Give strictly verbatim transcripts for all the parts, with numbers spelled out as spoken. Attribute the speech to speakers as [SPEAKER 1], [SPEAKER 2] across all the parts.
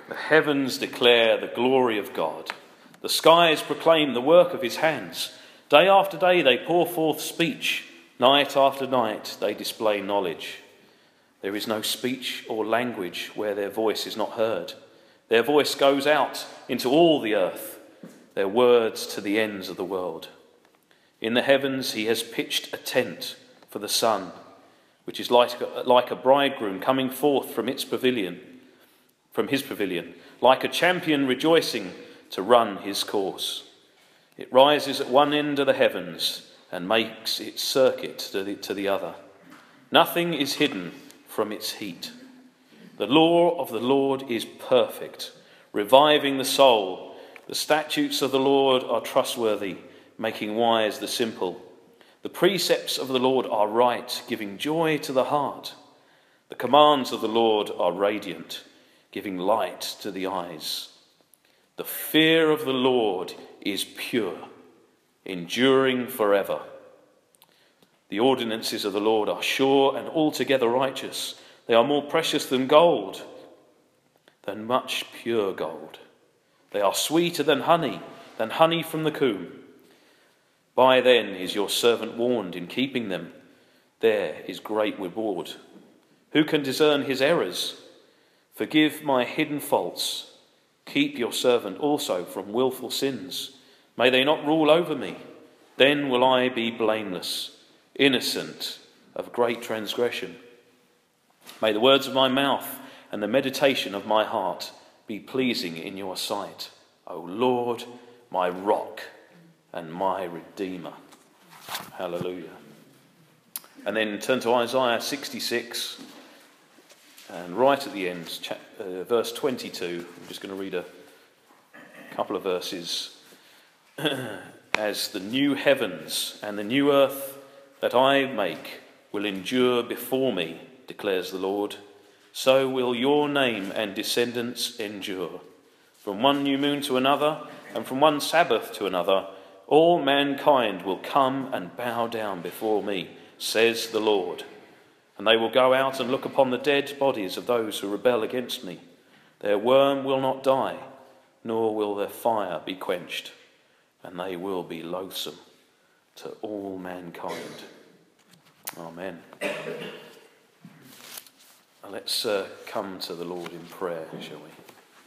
[SPEAKER 1] The heavens declare the glory of God. The skies proclaim the work of his hands. Day after day they pour forth speech. Night after night they display knowledge. There is no speech or language where their voice is not heard. Their voice goes out into all the earth, their words to the ends of the world. In the heavens he has pitched a tent for the sun, which is like a, like a bridegroom coming forth from its pavilion, from his pavilion, like a champion rejoicing to run his course. It rises at one end of the heavens and makes its circuit to the, to the other. Nothing is hidden from its heat. The law of the Lord is perfect, reviving the soul. The statutes of the Lord are trustworthy, making wise the simple. The precepts of the Lord are right, giving joy to the heart. The commands of the Lord are radiant, giving light to the eyes. The fear of the Lord is pure, enduring forever. The ordinances of the Lord are sure and altogether righteous. They are more precious than gold, than much pure gold. They are sweeter than honey, than honey from the comb. By then is your servant warned in keeping them. There is great reward. Who can discern his errors? Forgive my hidden faults. Keep your servant also from willful sins. May they not rule over me. Then will I be blameless, innocent of great transgression. May the words of my mouth and the meditation of my heart be pleasing in your sight, O Lord, my rock and my redeemer. Hallelujah. And then turn to Isaiah sixty-six, and right at the end, uh, verse twenty-two. I'm just going to read a couple of verses. As the new heavens and the new earth that I make will endure before me, declares the Lord, so will your name and descendants endure. From one new moon to another, and from one Sabbath to another, all mankind will come and bow down before me, says the Lord. And they will go out and look upon the dead bodies of those who rebel against me. Their worm will not die, nor will their fire be quenched, and they will be loathsome to all mankind. Amen. Let's uh, come to the Lord in prayer, shall we?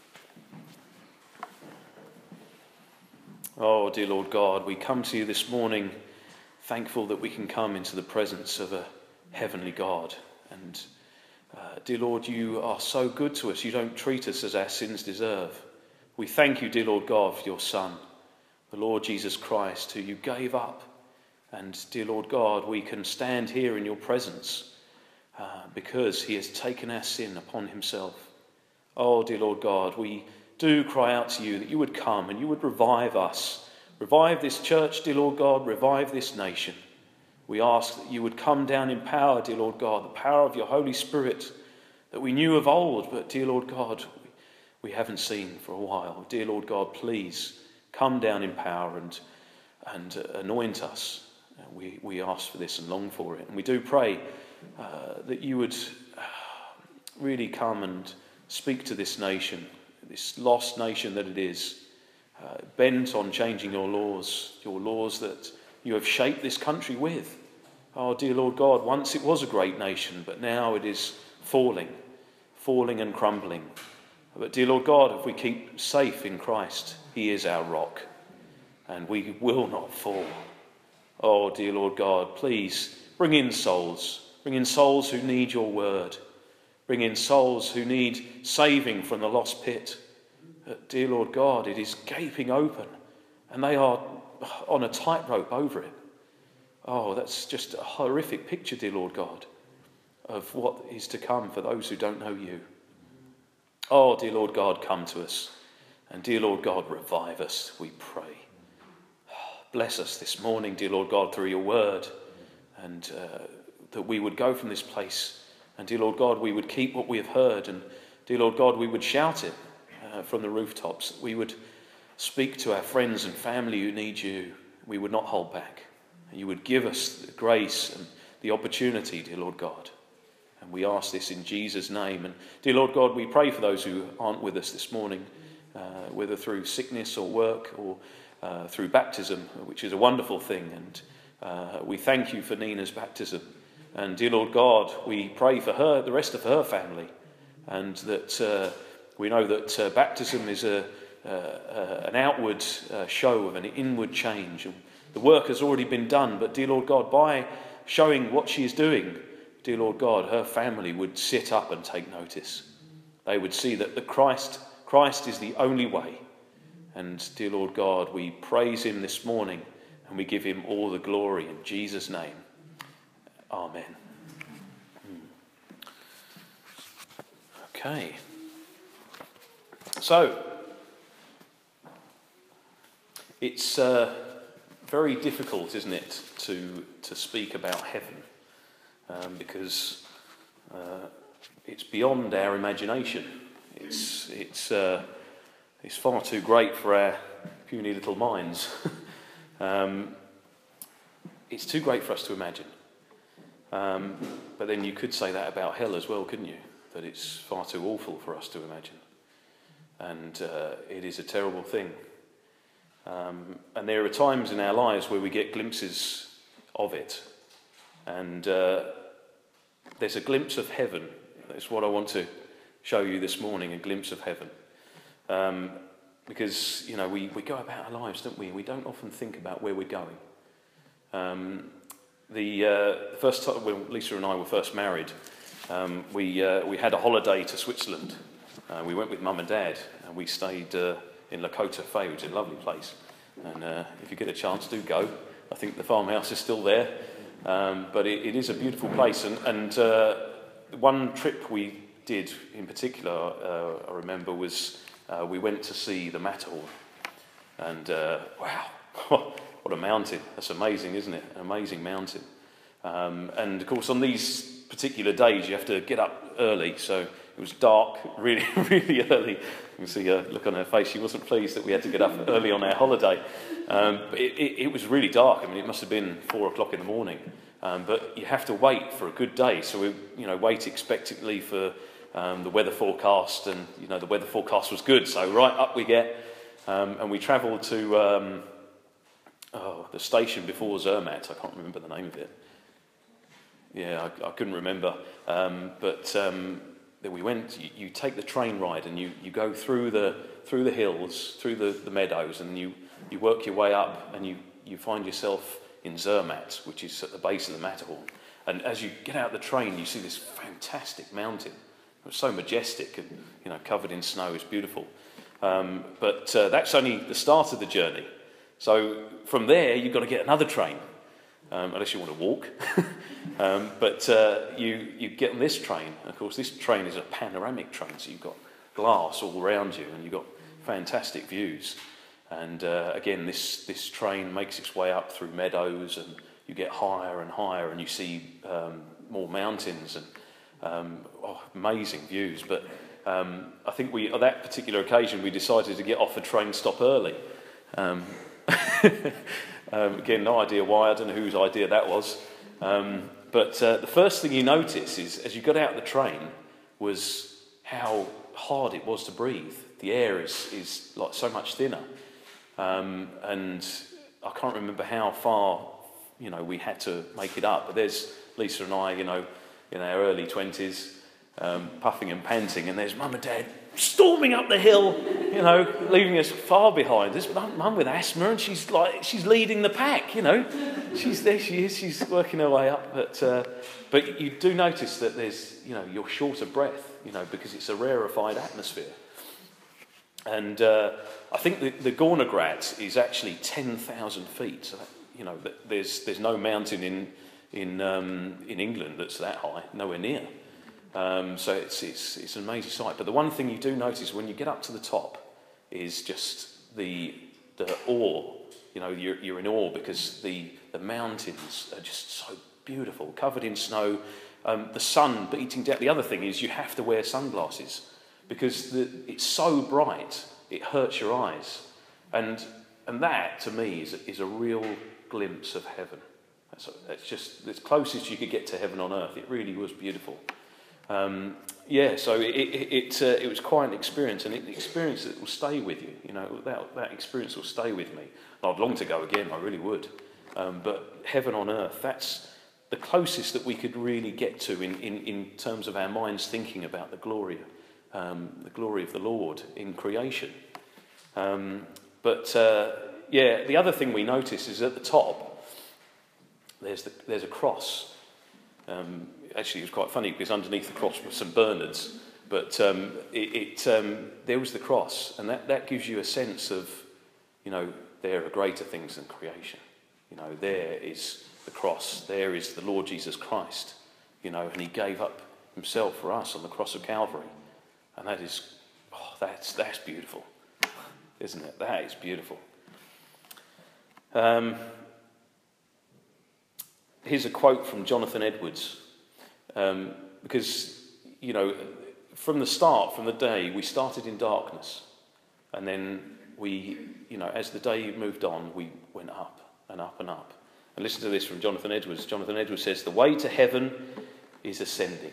[SPEAKER 1] Oh, dear Lord God, we come to you this morning thankful that we can come into the presence of a heavenly God. And uh, dear Lord, you are so good to us. You don't treat us as our sins deserve. We thank you, dear Lord God, for your Son, the Lord Jesus Christ, who you gave up. And dear Lord God, we can stand here in your presence uh, because he has taken our sin upon himself. Oh, dear Lord God, we do cry out to you that you would come and you would revive us. Revive this church, dear Lord God, revive this nation. We ask that you would come down in power, dear Lord God, the power of your Holy Spirit that we knew of old, but dear Lord God, we haven't seen for a while. Dear Lord God, please come down in power and, and anoint us. We, we ask for this and long for it. And we do pray uh, that you would really come and speak to this nation, this lost nation that it is, uh, bent on changing your laws, your laws that you have shaped this country with. Oh, dear Lord God, once it was a great nation, but now it is falling, falling and crumbling. But dear Lord God, if we keep safe in Christ, he is our rock, and we will not fall. Oh, dear Lord God, please bring in souls, bring in souls who need your word. Bring in souls who need saving from the lost pit. Uh, dear Lord God, it is gaping open and they are on a tightrope over it. Oh, that's just a horrific picture, dear Lord God, of what is to come for those who don't know you. Oh, dear Lord God, come to us. And dear Lord God, revive us, we pray. Bless us this morning, dear Lord God, through your word, and uh, that we would go from this place. And dear Lord God, we would keep what we have heard. And dear Lord God, we would shout it uh, from the rooftops. We would speak to our friends and family who need you. We would not hold back. And you would give us the grace and the opportunity, dear Lord God. And we ask this in Jesus' name. And dear Lord God, we pray for those who aren't with us this morning, uh, whether through sickness or work or uh, through baptism, which is a wonderful thing. And uh, we thank you for Nina's baptism. And dear Lord God, we pray for her, the rest of her family, and that uh, we know that uh, baptism is a, uh, uh, an outward uh, show of an inward change. The work has already been done, but dear Lord God, by showing what she is doing, dear Lord God, her family would sit up and take notice. They would see that the Christ, Christ is the only way. And dear Lord God, we praise him this morning and we give him all the glory in Jesus' name. Amen. Okay. So, it's uh, very difficult, isn't it, to, to speak about heaven, um, because uh, it's beyond our imagination. It's, it's, uh, it's far too great for our puny little minds. um, it's too great for us to imagine. Um, but then you could say that about hell as well, couldn't you? That it's far too awful for us to imagine. And uh, it is a terrible thing. Um, and there are times in our lives where we get glimpses of it. And uh, there's a glimpse of heaven. That's what I want to show you this morning, a glimpse of heaven. Um, because, you know, we, we go about our lives, don't we? We don't often think about where we're going. Um, The, uh, the first time when Lisa and I were first married, um, we uh, we had a holiday to Switzerland. Uh, we went with Mum and Dad, and we stayed uh, in Lakota Fay, which is a lovely place. And uh, if you get a chance, do go. I think the farmhouse is still there, um, but it, it is a beautiful place. And, and uh, one trip we did in particular, uh, I remember, was uh, we went to see the Matterhorn. And uh, wow. What a mountain. That's amazing, isn't it? An amazing mountain. Um, and, of course, on these particular days, you have to get up early. So it was dark, really, really early. You can see a look on her face. She wasn't pleased that we had to get up early on our holiday. Um, but it, it, it was really dark. I mean, it must have been four o'clock in the morning. Um, but you have to wait for a good day. So we, you know, wait expectantly for um, the weather forecast. And, you know, the weather forecast was good. So right up we get. Um, and we travelled to... Um, Oh, the station before Zermatt. I can't remember the name of it. Yeah, I, I couldn't remember. Um, but um, then we went. You, you take the train ride, and you, you go through the through the hills, through the, the meadows, and you, you work your way up, and you, you find yourself in Zermatt, which is at the base of the Matterhorn. And as you get out of the train, you see this fantastic mountain. It was so majestic, and you know, covered in snow. It's beautiful. Um, but uh, that's only the start of the journey. So from there, you've got to get another train, um, unless you want to walk. um, but uh, you, you get on this train. Of course, this train is a panoramic train, so you've got glass all around you, and you've got fantastic views. And uh, again, this, this train makes its way up through meadows, and you get higher and higher, and you see um, more mountains, and um, oh, amazing views. But um, I think we, on that particular occasion, we decided to get off the train stop early. Um, um, again, no idea why. I don't know whose idea that was. Um, but uh, the first thing you notice is, as you got out of the train, was how hard it was to breathe. The air is, is like so much thinner. Um, and I can't remember how far, you know, we had to make it up. But there's Lisa and I, you know, in our early twenties, um, puffing and panting, and there's Mum and Dad storming up the hill, you know, leaving us far behind. This Mum with asthma, and she's like, she's leading the pack, you know. She's there, she is, she's working her way up. But uh, but you do notice that there's, you know, you're short of breath, you know, because it's a rarefied atmosphere. And uh, I think the, the Gornergrat is actually ten thousand feet. So that, you know, there's there's no mountain in in um, in England that's that high, nowhere near. Um, so it's, it's it's an amazing sight. But the one thing you do notice when you get up to the top is just the the awe. You know, you're you're in awe because the the mountains are just so beautiful, covered in snow. Um, the sun beating down. The other thing is you have to wear sunglasses because the, it's so bright it hurts your eyes. And and that to me is is a real glimpse of heaven. That's, that's just the closest you could get to heaven on earth. It really was beautiful. Um, yeah, so it it it, uh, it was quite an experience, and an experience that will stay with you. You know, that that experience will stay with me. And I'd long to go again. I really would. Um, but heaven on earth, that's the closest that we could really get to in, in, in terms of our minds thinking about the glory, um, the glory of the Lord in creation. Um, but uh, yeah, the other thing we notice is at the top, there's the, there's a cross. Um, actually, it was quite funny because underneath the cross were some Bernards, but um, it, it um, there was the cross, and that, that gives you a sense of, you know, there are greater things than creation. You know, there is the cross, there is the Lord Jesus Christ, you know, and he gave up himself for us on the cross of Calvary. And that is, oh, that's, that's beautiful, isn't it? That is beautiful. Um, here's a quote from Jonathan Edwards, um, because, you know, from the start, from the day, we started in darkness, and then we, you know, as the day moved on, we went up and up and up. And listen to this from Jonathan Edwards. Jonathan Edwards says, "The way to heaven is ascending.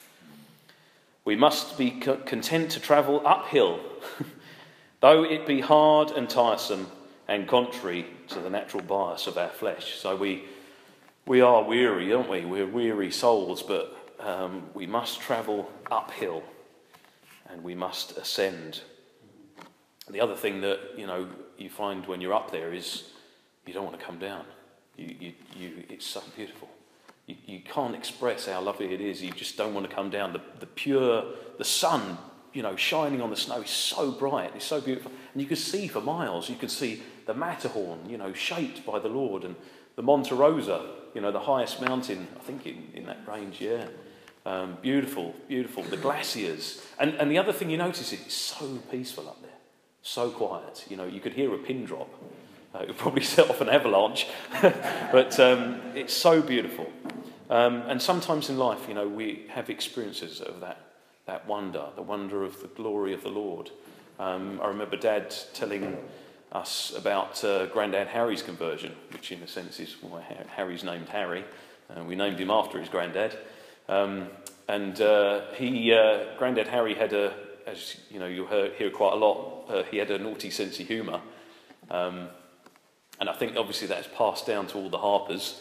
[SPEAKER 1] We must be co- content to travel uphill, though it be hard and tiresome and contrary to the natural bias of our flesh." So we we are weary, aren't we? We're weary souls, but um, we must travel uphill and we must ascend. The other thing that, you know, you find when you're up there is you don't want to come down. You, you, you, it's so beautiful. You, you can't express how lovely it is. You just don't want to come down. The, the pure, the sun, you know, shining on the snow is so bright. It's so beautiful. And you can see for miles. You can see the Matterhorn, you know, shaped by the Lord. And the Monte Rosa, you know, the highest mountain, I think in, in that range, yeah. Um, beautiful, beautiful. The glaciers. And, and the other thing you notice is it's so peaceful up there. So quiet. You know, you could hear a pin drop. Uh, it would probably set off an avalanche, but um, it's so beautiful. Um, and sometimes in life, you know, we have experiences of that that wonder, the wonder of the glory of the Lord. Um, I remember Dad telling us about uh, Grandad Harry's conversion, which in a sense is why Harry's named Harry. Uh, we named him after his granddad. Um, and uh, he, uh, Grandad Harry had a, as you know, you'll hear, hear quite a lot, uh, he had a naughty sense of humour. Um, And I think obviously that's passed down to all the Harpers.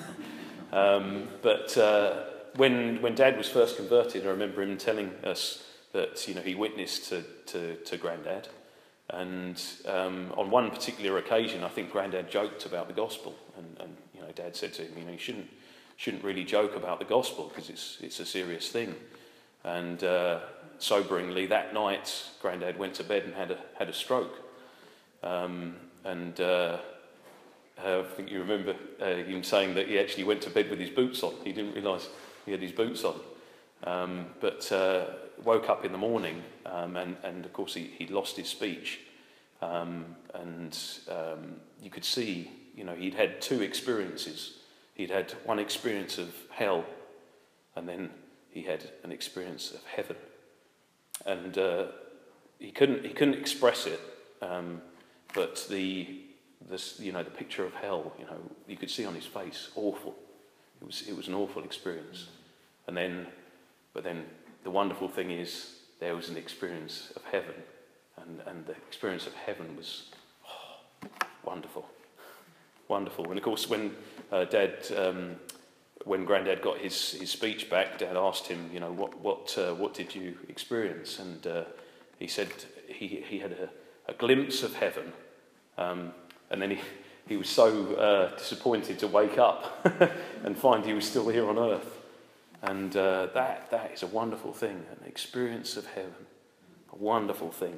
[SPEAKER 1] um, but uh, when when Dad was first converted, I remember him telling us that, you know, he witnessed to to, to Grandad, and um, on one particular occasion, I think Grandad joked about the gospel, and, and you know, Dad said to him, you know, you shouldn't shouldn't really joke about the gospel because it's it's a serious thing. And uh, soberingly, that night, Grandad went to bed and had a had a stroke, um, and. Uh, Uh, I think you remember uh, him saying that he actually went to bed with his boots on. He didn't realise he had his boots on. Um, but uh, woke up in the morning um, and, and, of course, he, he'd lost his speech. Um, and um, you could see, you know, he'd had two experiences. He'd had one experience of hell, and then he had an experience of heaven. And uh, he couldn't he couldn't express it, um, but the... This, you know, the picture of hell, you know, you could see on his face, awful. It was, it was an awful experience. And then, but then the wonderful thing is there was an experience of heaven, and, and the experience of heaven was oh, wonderful, wonderful. And of course, when uh, Dad, um, when Grandad got his, his speech back, Dad asked him, you know, what what uh, what did you experience? And uh, he said he he had a, a glimpse of heaven. Um, And then he, he was so uh, disappointed to wake up and find he was still here on earth. And uh, that that is a wonderful thing, an experience of heaven, a wonderful thing.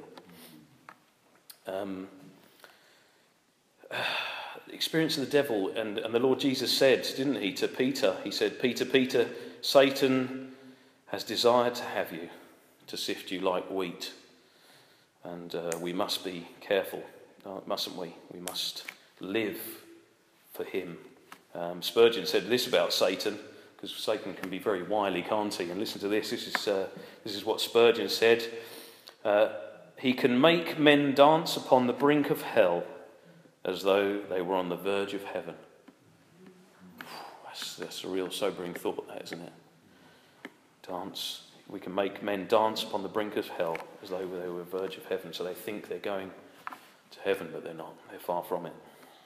[SPEAKER 1] Um, the experience of the devil, and, and the Lord Jesus said, didn't he, to Peter, he said, Peter, Peter, Satan has desired to have you, to sift you like wheat. And uh, we must be careful. Oh, mustn't we? We must live for him. Um, Spurgeon said this about Satan, because Satan can be very wily, can't he? And listen to this. This is uh, this is what Spurgeon said. Uh, he can make men dance upon the brink of hell as though they were on the verge of heaven. That's, that's a real sobering thought, that, isn't it? Dance. We can make men dance upon the brink of hell as though they were verge of heaven. So they think they're going to heaven, but they're not. They're far from it.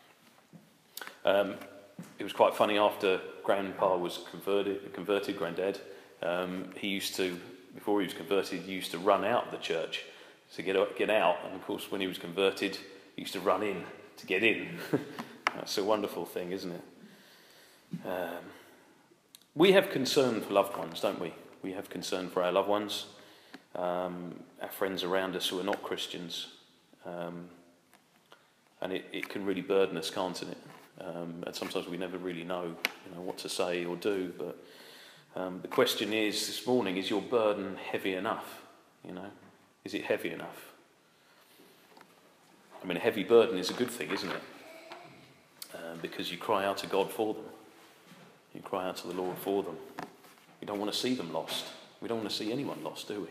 [SPEAKER 1] Um, it was quite funny after Grandpa was converted, converted Granddad. Um, he used to, before he was converted, he used to run out of the church to get get out. And of course, when he was converted, he used to run in to get in. That's a wonderful thing, isn't it? Um, we have concern for loved ones, don't we? We have concern for our loved ones, um, our friends around us who are not Christians. Um, and it, it can really burden us, can't it? Um, and sometimes we never really know, you know, what to say or do. But um, the question is, this morning, is your burden heavy enough? You know, is it heavy enough? I mean, a heavy burden is a good thing, isn't it? Uh, because you cry out to God for them. You cry out to the Lord for them. We don't want to see them lost. We don't want to see anyone lost, do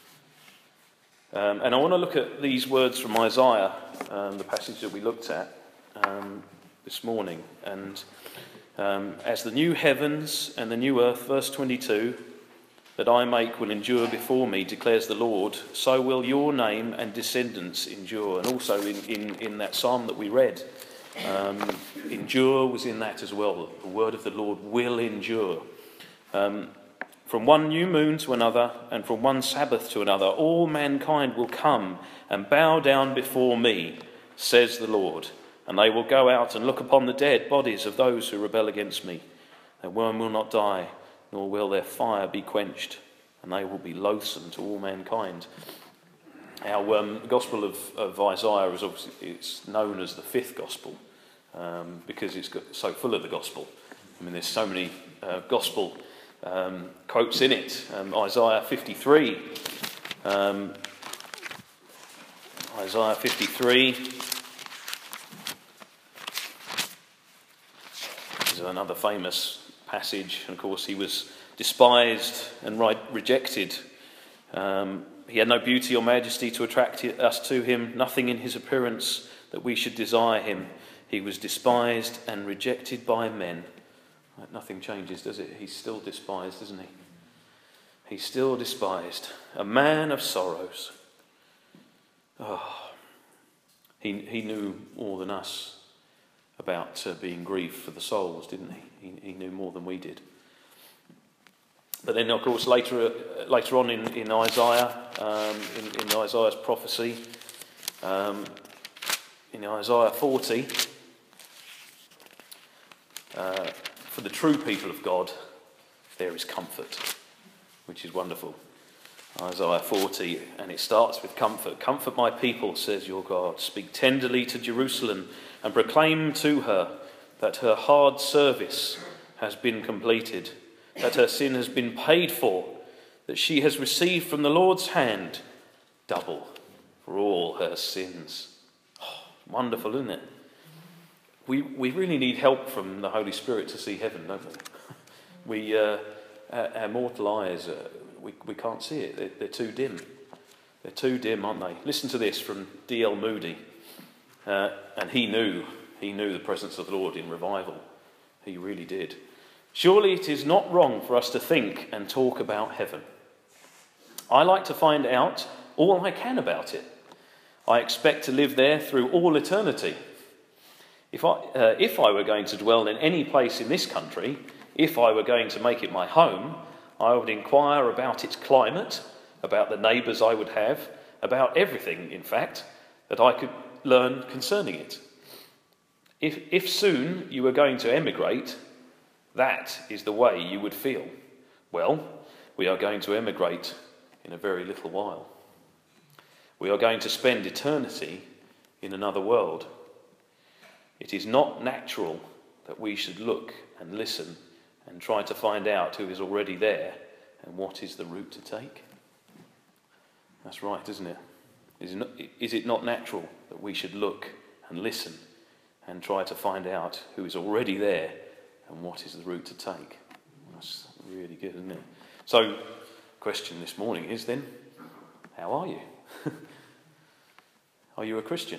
[SPEAKER 1] we? Um, and I want to look at these words from Isaiah, um, the passage that we looked at um, this morning. And um, as the new heavens and the new earth, verse twenty-two, that I make will endure before me, declares the Lord, so will your name and descendants endure. And also in, in, in that psalm that we read, um, endure was in that as well. The word of the Lord will endure. Um, From one new moon to another, and from one Sabbath to another, all mankind will come and bow down before me, says the Lord. And they will go out and look upon the dead bodies of those who rebel against me. Their worm will not die, nor will their fire be quenched, and they will be loathsome to all mankind. Our um, Gospel of, of Isaiah is obviously it's known as the fifth Gospel, um, because it's got, so full of the Gospel. I mean, there's so many uh, Gospel Um, quotes in it. Um, Isaiah fifty-three. Um, Isaiah fifty-three is another famous passage. And of course, he was despised and right, rejected. Um, he had no beauty or majesty to attract us to him, nothing in his appearance that we should desire him. He was despised and rejected by men. Nothing changes, does it? He's still despised, isn't he? He's still despised. A man of sorrows. Oh, he, he knew more than us about uh, being grieved for the souls, didn't he? He, he knew more than we did. But then, of course, later uh, later on in, in Isaiah, um, in, in Isaiah's prophecy, um, in Isaiah forty, uh, for the true people of God, there is comfort, which is wonderful. Isaiah forty, and it starts with comfort. Comfort my people, says your God. Speak tenderly to Jerusalem and proclaim to her that her hard service has been completed, that her sin has been paid for, that she has received from the Lord's hand double for all her sins. Oh, wonderful, isn't it? We we really need help from the Holy Spirit to see heaven, don't we? We uh, our, our mortal eyes, uh, we we can't see it. They're, they're too dim. They're too dim, aren't they? Listen to this from D L Moody, uh, and he knew he knew the presence of the Lord in revival. He really did. Surely it is not wrong for us to think and talk about heaven. I like to find out all I can about it. I expect to live there through all eternity. If I, uh, if I were going to dwell in any place in this country, if I were going to make it my home, I would inquire about its climate, about the neighbours I would have, about everything, in fact, that I could learn concerning it. If, if soon you were going to emigrate, that is the way you would feel. Well, we are going to emigrate in a very little while. We are going to spend eternity in another world. It is not natural that we should look and listen and try to find out who is already there and what is the route to take. That's right, isn't it? Is it not, is it not natural that we should look and listen and try to find out who is already there and what is the route to take? That's really good, isn't it? So, the question this morning is then, how are you? Are you a Christian?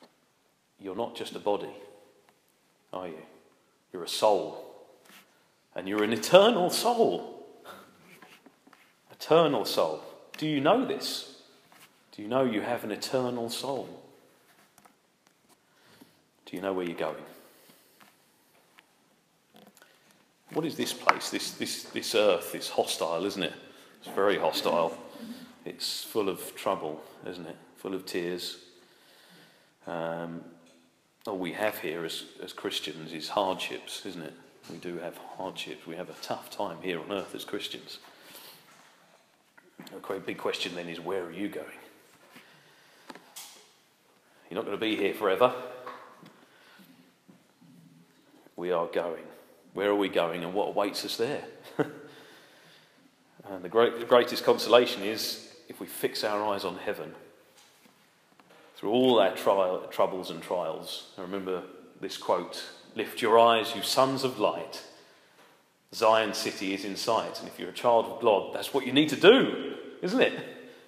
[SPEAKER 1] You're not just a body, are you? You're a soul. And you're an eternal soul. Eternal soul. Do you know this? Do you know you have an eternal soul? Do you know where you're going? What is this place? This this this earth is hostile, isn't it? It's very hostile. It's full of trouble, isn't it? Full of tears. Um, all we have here as, as Christians is hardships, isn't it? We do have hardships. We have a tough time here on earth as Christians. A quite big question then is, where are you going? You're not going to be here forever. We are going. Where are we going and what awaits us there? And the, great, the greatest consolation is if we fix our eyes on heaven. Through all our trial, troubles and trials. I remember this quote, "Lift your eyes, you sons of light. Zion city is in sight." And if you're a child of God, that's what you need to do, isn't it?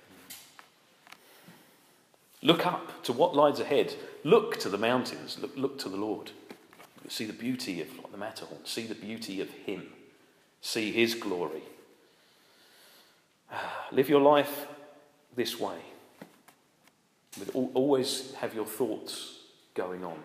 [SPEAKER 1] Look up to what lies ahead. Look to the mountains. Look, look to the Lord. See the beauty of the Matterhorn. See the beauty of him. See his glory. Live your life this way. With always have your thoughts going on.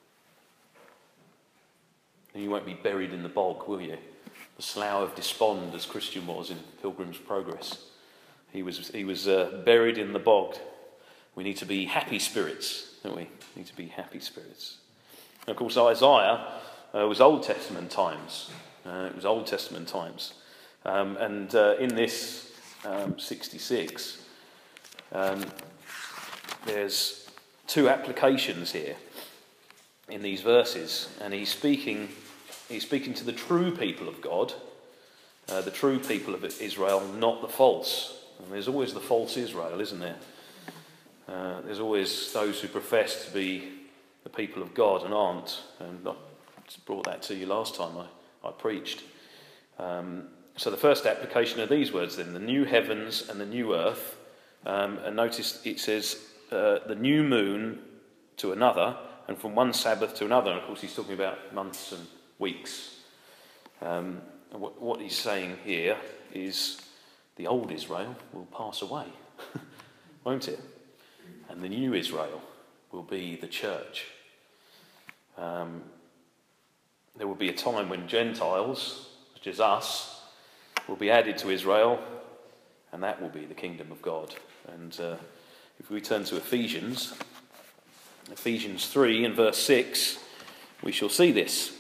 [SPEAKER 1] And you won't be buried in the bog, will you? The slough of despond, as Christian was in Pilgrim's Progress. He was, he was uh, buried in the bog. We need to be happy spirits, don't we? We need to be happy spirits. And of course, Isaiah uh, was Old Testament times. Uh, it was Old Testament times. Um, and uh, in this um, sixty-six, um, there's two applications here in these verses. And he's speaking, he's speaking to the true people of God, uh, the true people of Israel, not the false. And there's always the false Israel, isn't there? Uh, there's always those who profess to be the people of God and aren't. And I brought that to you last time I, I preached. Um, so the first application of these words then, the new heavens and the new earth. Um, and notice it says uh, the new moon to another, and from one Sabbath to another. And of course he's talking about months and weeks. Um, and what, what he's saying here is the old Israel will pass away, won't it? And the new Israel will be the church. Um, there will be a time when Gentiles, such as us, will be added to Israel, and that will be the kingdom of God. And uh, if we turn to Ephesians, Ephesians three and verse six, we shall see this.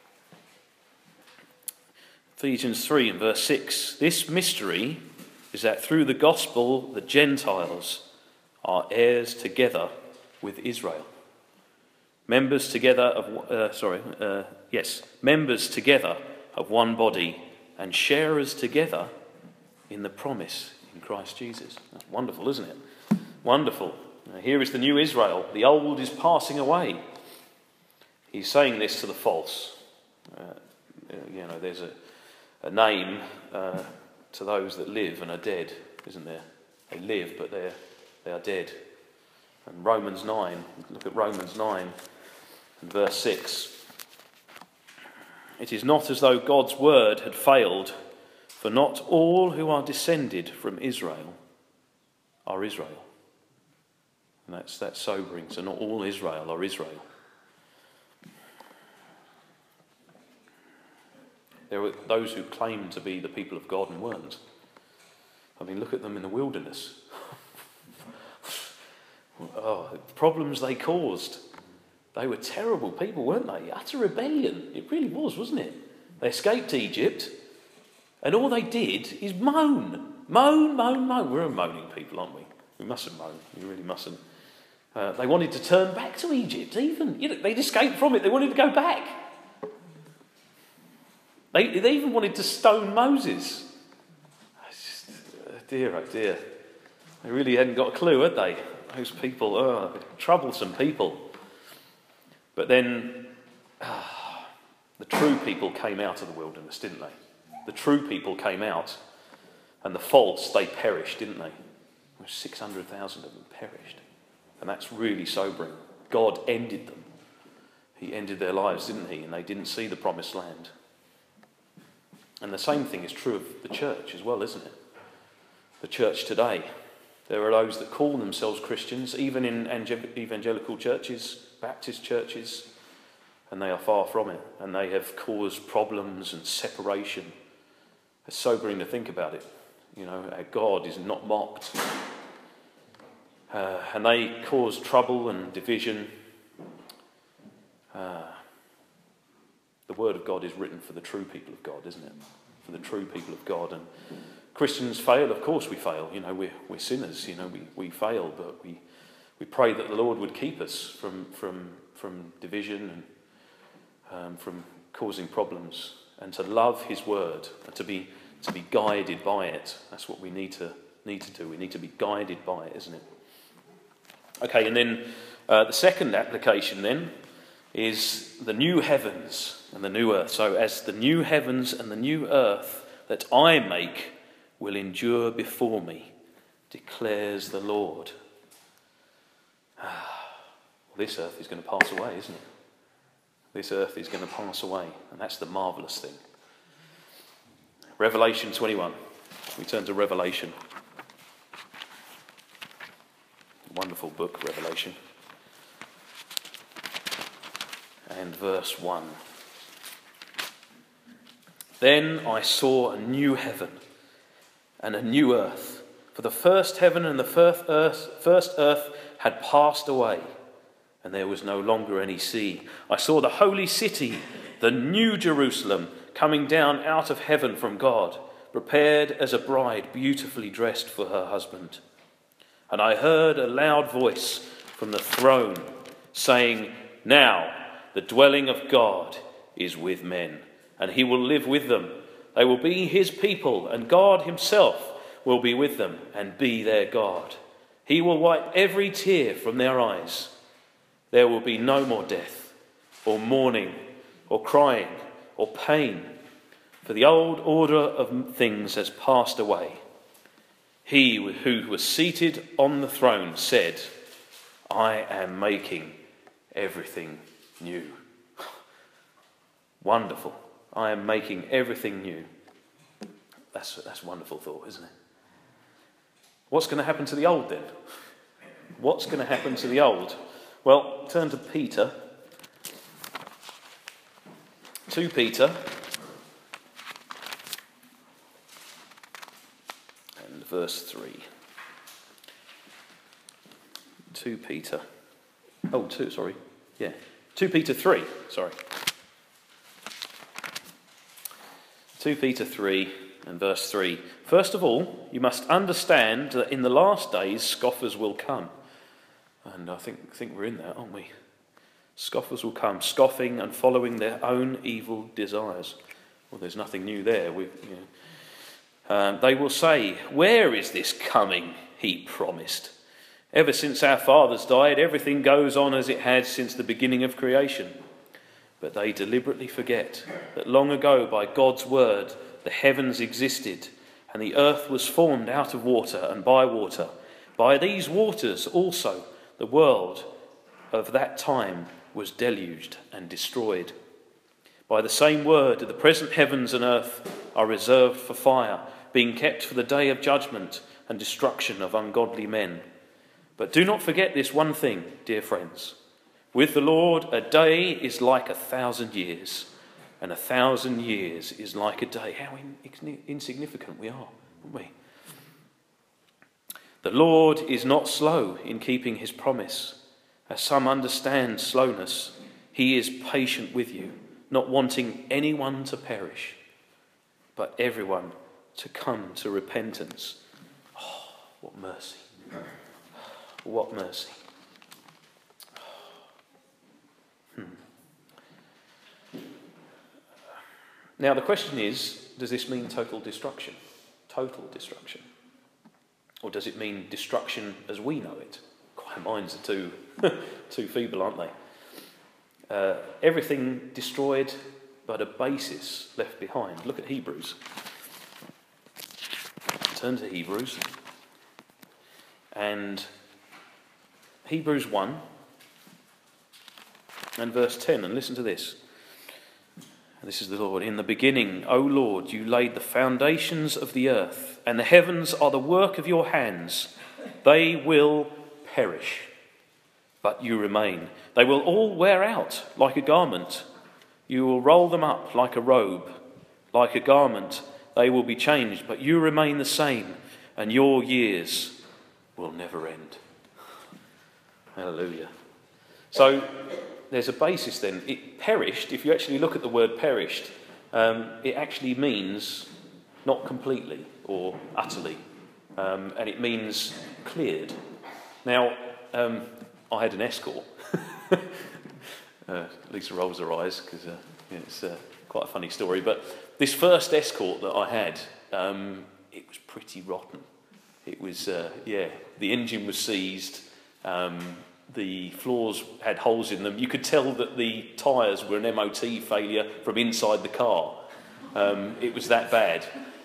[SPEAKER 1] Ephesians three and verse six, "This mystery is that through the gospel the Gentiles are heirs together with Israel. Members together of, uh, sorry, uh, yes, members together of one body and sharers together in the promise in Christ Jesus." That's wonderful, isn't it? Wonderful. Now, here is the new Israel. The old is passing away. He's saying this to the false. Uh, you know, there's a, a name uh, to those that live and are dead, isn't there? They live, but they're They are dead. And Romans nine, look at Romans nine and verse six. "It is not as though God's word had failed, for not all who are descended from Israel are Israel." And that's, that's sobering. So not all Israel are Israel. There were those who claimed to be the people of God and weren't. I mean, look at them in the wilderness. Oh, the problems they caused. They were terrible people, weren't they? Utter rebellion. It really was, wasn't it? They escaped Egypt, and all they did is moan. Moan, moan, moan. We're a moaning people, aren't we? We mustn't moan. We really mustn't. Uh, they wanted to turn back to Egypt, even. You know, they'd escaped from it. They wanted to go back. They, they even wanted to stone Moses. It's just, oh dear, oh dear. They really hadn't got a clue, had they? Those people, oh, troublesome people. But then ah, the true people came out of the wilderness, didn't they? The true people came out, and the false, they perished, didn't they? six hundred thousand of them perished. And that's really sobering. God ended them. He ended their lives, didn't he? And they didn't see the promised land. And the same thing is true of the church as well, isn't it? The church today. There are those that call themselves Christians, even in evangelical churches, Baptist churches, and they are far from it. And they have caused problems and separation. It's sobering to think about it. You know, our God is not mocked. Uh, and they cause trouble and division. Uh, the Word of God is written for the true people of God, isn't it? For the true people of God. And Christians fail, of course we fail. You know, we're, we're sinners, you know, we, we fail, but we, we pray that the Lord would keep us from, from, from division and um, from causing problems, and to love his word and to be to be guided by it. That's what we need to need to do. We need to be guided by it, isn't it? Okay, and then uh, the second application then is the new heavens and the new earth. So as the new heavens and the new earth that I make will endure before me, declares the Lord. Ah, well, this earth is going to pass away, isn't it? This earth is going to pass away, and that's the marvellous thing. Revelation twenty-one. We turn to Revelation. Wonderful book, Revelation. And verse one. Then I saw a new heaven and a new earth, for the first heaven and the first earth, first earth had passed away, and there was no longer any sea. I saw the holy city, the new Jerusalem, coming down out of heaven from God, prepared as a bride beautifully dressed for her husband. And I heard a loud voice from the throne saying, "Now the dwelling of God is with men, and he will live with them. They will be his people, and God himself will be with them and be their God. He will wipe every tear from their eyes. There will be no more death, or mourning, or crying, or pain, for the old order of things has passed away." He who was seated on the throne said, "I am making everything new." Wonderful. I am making everything new. That's, that's a wonderful thought, isn't it? What's going to happen to the old then? What's going to happen to the old? Well, turn to Peter. Second Peter. And verse three. Second Peter. Oh, two, sorry. Yeah. Second Peter three, sorry. Second Peter three and verse three. First of all, you must understand that in the last days scoffers will come. And I think, think we're in that, aren't we? Scoffers will come, scoffing and following their own evil desires. Well, there's nothing new there. We, you know. um, they will say, "Where is this coming he promised? Ever since our fathers died, everything goes on as it had since the beginning of creation." But they deliberately forget that long ago, by God's word, the heavens existed, and the earth was formed out of water and by water. By these waters also the world of that time was deluged and destroyed. By the same word, the present heavens and earth are reserved for fire, being kept for the day of judgment and destruction of ungodly men. But do not forget this one thing, dear friends. With the Lord, a day is like a thousand years, and a thousand years is like a day. How in- insignificant we are, aren't we? The Lord is not slow in keeping his promise, as some understand slowness. He is patient with you, not wanting anyone to perish, but everyone to come to repentance. Oh, what mercy. What mercy. Hmm. Now the question is, does this mean total destruction? Total destruction. Or does it mean destruction as we know it? Our minds are too, too feeble, aren't they? Uh, everything destroyed, but a basis left behind. Look at Hebrews. Turn to Hebrews. And Hebrews one and verse ten, and listen to this. And this is the Lord. In the beginning, O Lord, you laid the foundations of the earth, and the heavens are the work of your hands. They will perish, but you remain. They will all wear out like a garment. You will roll them up like a robe. Like a garment, they will be changed, but you remain the same, and your years will never end. Hallelujah. So there's a basis then. It perished, if you actually look at the word perished, um, it actually means not completely or utterly, um, and it means cleared. Now, um, I had an escort. uh, Lisa rolls her eyes because uh, yeah, it's uh, quite a funny story, but this first escort that I had, um, it was pretty rotten. It was, uh, yeah, the engine was seized, um, the floors had holes in them. You could tell that the tyres were an M O T failure from inside the car. Um, it was that bad.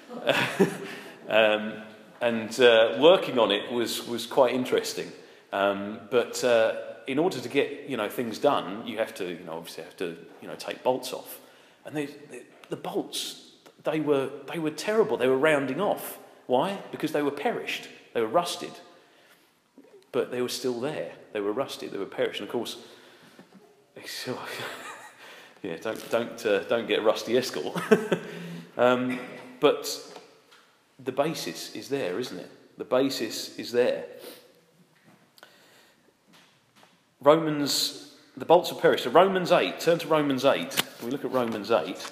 [SPEAKER 1] um, and uh, working on it was, was quite interesting. Um, but uh, in order to get, you know, things done, you have to, you know, obviously have to, you know, take bolts off. And they, they, the bolts, they were, they were terrible. They were rounding off. Why? Because they were perished. They were rusted. But they were still there. They were rusted. They were perished. And of course, yeah, don't don't uh, don't get a rusty escort. um, but the basis is there, isn't it? The basis is there. Romans, the bolts are perished. So Romans eight. Turn to Romans eight. We look at Romans eight.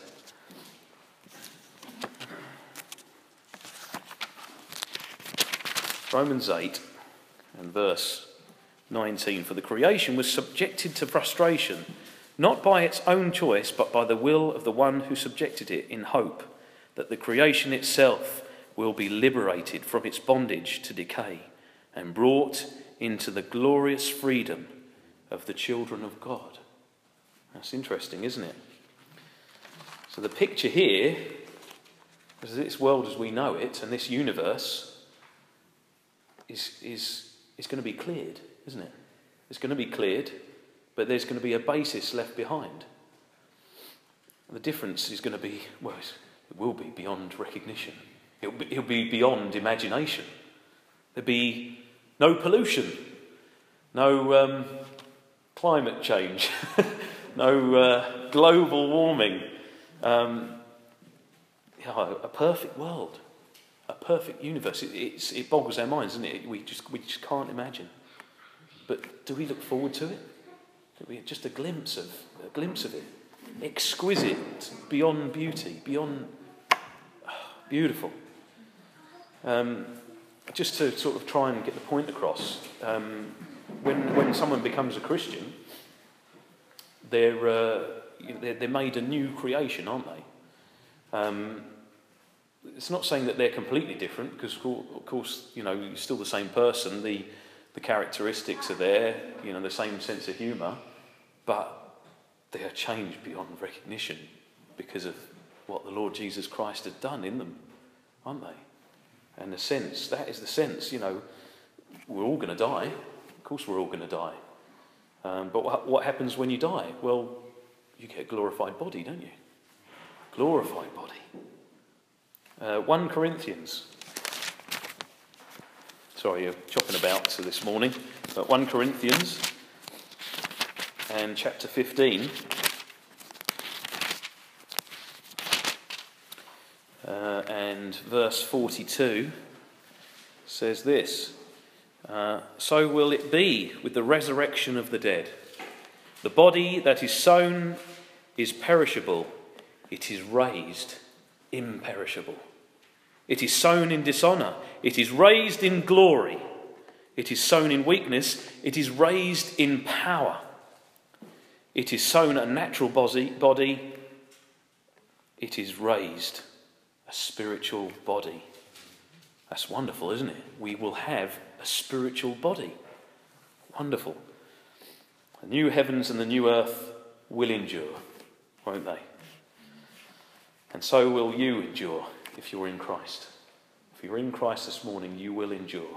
[SPEAKER 1] Romans eight and verse nineteen. For the creation was subjected to frustration, not by its own choice, but by the will of the one who subjected it, in hope that the creation itself will be liberated from its bondage to decay and brought into the glorious freedom of the children of God. That's interesting, isn't it? So the picture here is this world as we know it, and this universe is is is going to be cleared, isn't it? It's going to be cleared, but there's going to be a basis left behind. The difference is going to be, well, it will be beyond recognition. It'll be, it'll be beyond imagination. There'll be no pollution, no um, climate change, no uh, global warming. Um, yeah, a perfect world. A perfect universe. It, it's, it boggles our minds, doesn't it? We just we just can't imagine. But do we look forward to it? Do we just a glimpse of a glimpse of it? Exquisite, beyond beauty, beyond oh, beautiful. Um, just to sort of try and get the point across. Um, when when someone becomes a Christian, they're uh, they're, they're made a new creation, aren't they? Um, It's not saying that they're completely different, because of course, you know, you're still the same person. The the characteristics are there, you know, the same sense of humour, but they are changed beyond recognition because of what the Lord Jesus Christ had done in them, aren't they? And the sense, that is the sense, you know, we're all going to die. Of course, we're all going to die. Um, but what, what happens when you die? Well, you get a glorified body, don't you? Glorified body. Uh, First Corinthians. Sorry, you're chopping about to this morning. But First Corinthians and chapter fifteen. Uh, and verse forty-two says this. Uh, so will it be with the resurrection of the dead. The body that is sown is perishable. It is raised imperishable. It is sown in dishonour. It is raised in glory. It is sown in weakness. It is raised in power. It is sown a natural body. It is raised a spiritual body. That's wonderful, isn't it? We will have a spiritual body. Wonderful. The new heavens and the new earth will endure, won't they? And so will you endure if you're in Christ. If you're in Christ this morning, you will endure.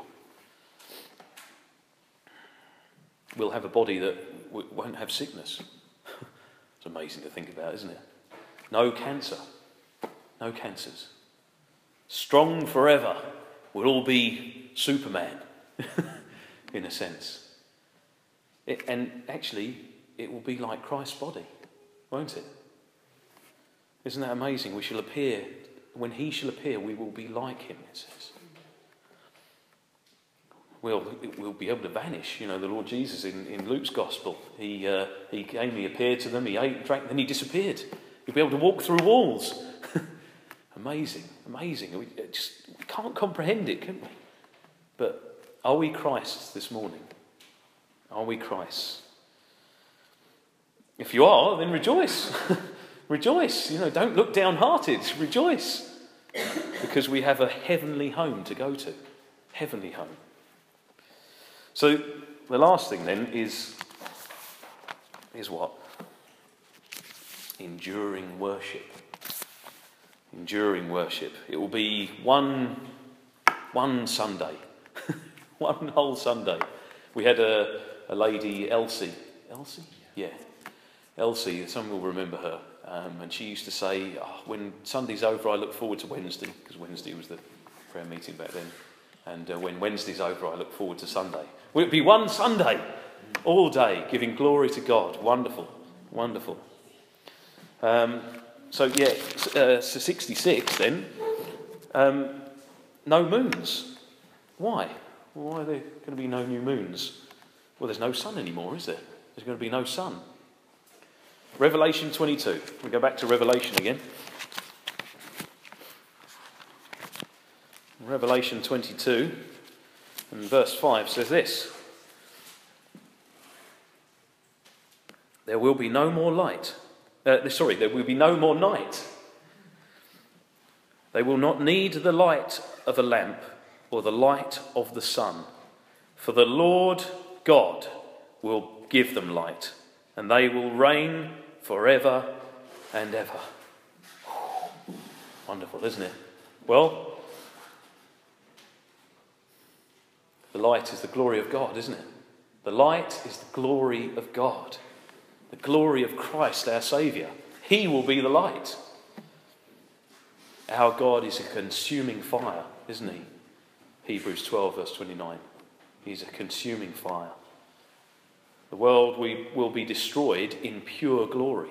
[SPEAKER 1] We'll have a body that w- won't have sickness. It's amazing to think about, isn't it? No cancer. No cancers. Strong forever. We'll all be Superman, in a sense. It, and actually, it will be like Christ's body, won't it? Isn't that amazing? We shall appear, when he shall appear, we will be like him, it says. We'll, we'll be able to vanish. You know, the Lord Jesus in, in Luke's Gospel, he, uh, he came, he appeared to them, he ate, drank, then he disappeared. You'll be able to walk through walls. Amazing, amazing. We, just, we can't comprehend it, can we? But are we Christ's this morning? Are we Christ's? If you are, then rejoice. Rejoice. You know, don't look downhearted. Rejoice. Because we have a heavenly home to go to. Heavenly home. So the last thing then is, is what? Enduring worship. Enduring worship. It will be one, one Sunday. One whole Sunday. We had a, a lady, Elsie. Elsie? Yeah. Elsie, some will remember her. Um, and she used to say, oh, when Sunday's over, I look forward to Wednesday, because Wednesday was the prayer meeting back then. And uh, when Wednesday's over, I look forward to Sunday. Will it be one Sunday, all day, giving glory to God? Wonderful, wonderful. Um, so, yeah, uh, so sixty-six then. Um, no moons. Why? Why are there going to be no new moons? Well, there's no sun anymore, is there? There's going to be no sun. Revelation twenty-two. We go back to Revelation again. Revelation twenty-two and verse five says this. There will be no more light. Uh, sorry, there will be no more night. They will not need the light of a lamp or the light of the sun, for the Lord God will give them light, and they will reign forever and ever. Wonderful, isn't it? Well, the light is the glory of God, isn't it? The light is the glory of God. The glory of Christ, our Saviour. He will be the light. Our God is a consuming fire, isn't he? Hebrews twelve, verse twenty-nine. He's a consuming fire. The world we will be destroyed in pure glory.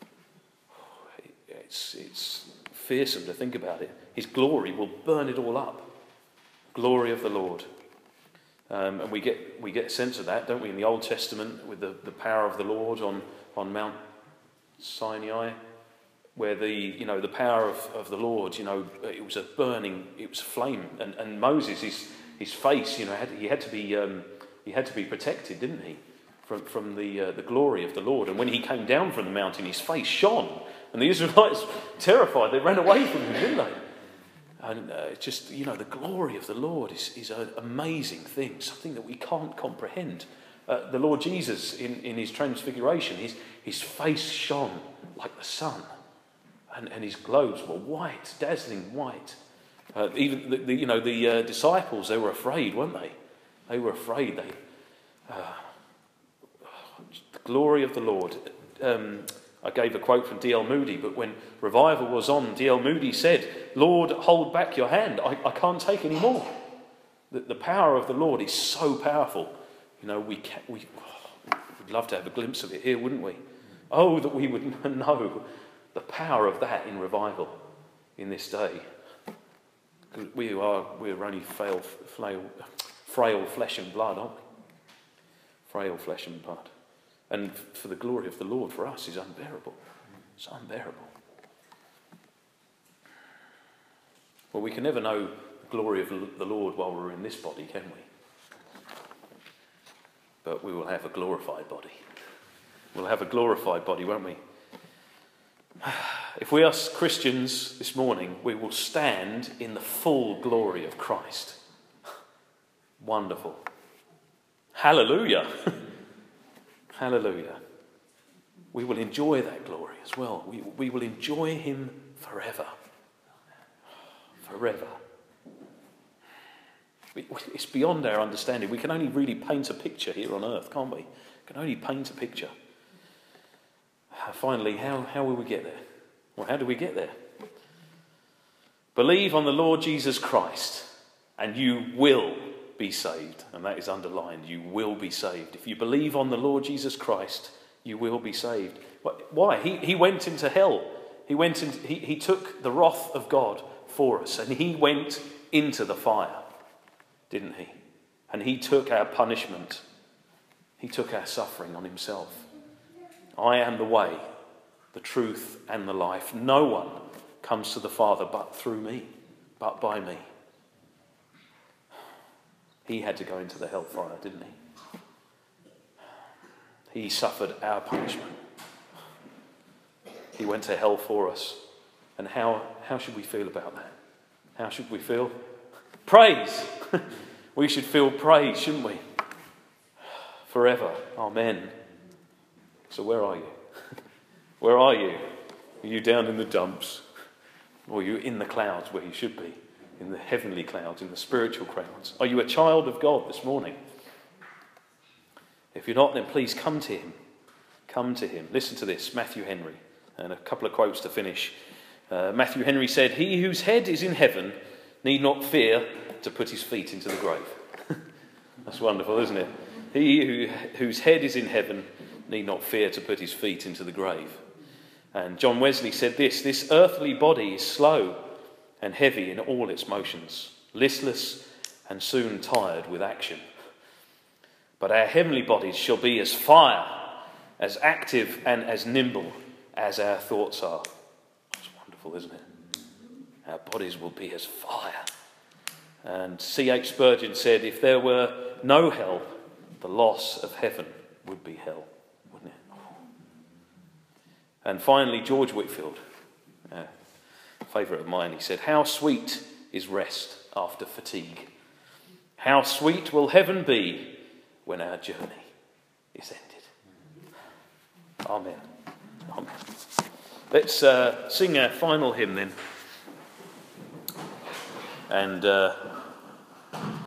[SPEAKER 1] It's, it's fearsome to think about it. His glory will burn it all up. Glory of the Lord. Um, and we get we get a sense of that, don't we, in the Old Testament with the, the power of the Lord on, on Mount Sinai, where the you know the power of, of the Lord, you know, it was a burning, it was flame, and, and Moses, his his face, you know, had, he had to be um, he had to be protected, didn't he, from from the uh, the glory of the Lord. And when he came down from the mountain, his face shone, and the Israelites, terrified, they ran away from him, didn't they? And uh, just, you know, the glory of the Lord is, is an amazing thing, something that we can't comprehend. Uh, the Lord Jesus, in, in his transfiguration, his, his face shone like the sun. And, and his clothes were white, dazzling white. Uh, even, the, the, you know, the uh, disciples, they were afraid, weren't they? They were afraid. They, uh, the glory of the Lord. Um, I gave a quote from D L Moody, but when revival was on, D L Moody said, Lord, hold back your hand. I, I can't take any more. The, the power of the Lord is so powerful. You know, we can, we oh, would love to have a glimpse of it here, wouldn't we? Oh, that we would know the power of that in revival in this day. We are, we're only frail, frail, frail flesh and blood, aren't we? Frail flesh and blood. And for the glory of the Lord for us is unbearable. It's unbearable. Well, we can never know the glory of the Lord while we're in this body, can we? But we will have a glorified body. We'll have a glorified body, won't we? If we are Christians this morning, we will stand in the full glory of Christ. Wonderful. Hallelujah. Hallelujah. We will enjoy that glory as well. We, we will enjoy him forever. Forever. It's beyond our understanding. We can only really paint a picture here on earth, can't we? We can only paint a picture. Finally, how, how will we get there? Well, how do we get there? Believe on the Lord Jesus Christ and you will be saved. And that is underlined. You will be saved. If you believe on the Lord Jesus Christ, you will be saved. Why? He, he went into hell. He went in, he, he took the wrath of God for us, and he went into the fire, didn't he? And he took our punishment. He took our suffering on himself. I am the way, the truth, and the life. No one comes to the Father but through me, but by me. He had to go into the hellfire, didn't he? He suffered our punishment. He went to hell for us. And how, how should we feel about that? How should we feel? Praise! We should feel praise, shouldn't we? Forever. Amen. So where are you? Where are you? Are you down in the dumps? Or are you in the clouds where you should be? In the heavenly clouds, in the spiritual clouds? Are you a child of God this morning? If you're not, then please come to him. Come to him. Listen to this, Matthew Henry. And a couple of quotes to finish. Uh, Matthew Henry said, "He whose head is in heaven need not fear to put his feet into the grave." That's wonderful, isn't it? He who, whose head is in heaven need not fear to put his feet into the grave. And John Wesley said this, "This earthly body is slow and heavy in all its motions, listless and soon tired with action. But our heavenly bodies shall be as fire, as active and as nimble as our thoughts are." That's wonderful, isn't it? Our bodies will be as fire. And C H Spurgeon said, "If there were no hell, the loss of heaven would be hell," wouldn't it? And finally, George Whitefield, a favourite of mine, he said, "How sweet is rest after fatigue. How sweet will heaven be when our journey is ended." Amen. Amen. Let's uh, sing our final hymn then. And uh,